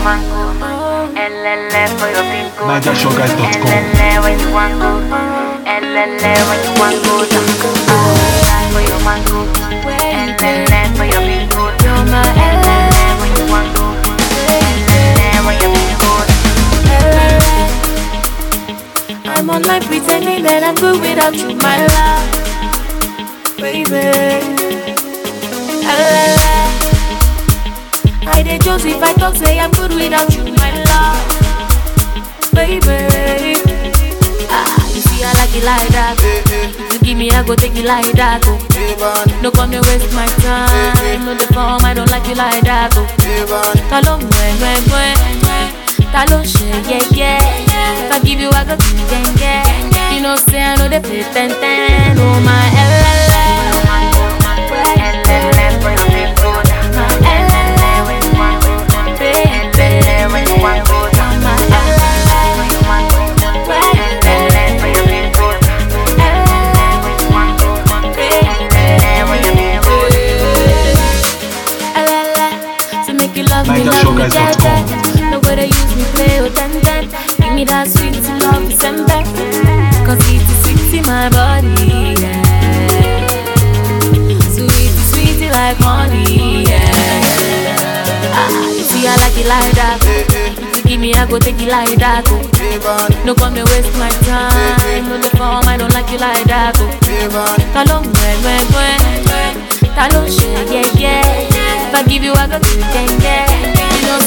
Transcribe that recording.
MyJashowGuys.com. when you want go. When you want go. For your mango. For your bingo. You're my when you want go. When you bingo. I'm online pretending that I'm good without you, my love, baby. I did just if I talk, say I'm good without you, my love, baby. You see, I like it like that. If you give me, I go take it like that. Oh. No come and waste my time. No the form, I don't like you like that. Oh. Talon, talon, yeah. If I give you, I go get. You know, say I know they play ten. Oh my MyJashowGuys.com. Nobody use me play or ten. Give me that sweet love, December. Cause it's sweet in my body, yeah. Sweet like honey, yeah. You see, I like it like that. If you give me, I go take it like that. Oh. No come and waste my time. No the form, I don't like you like that. Oh. Talon, talon, yeah. If I give you, I go get. You know,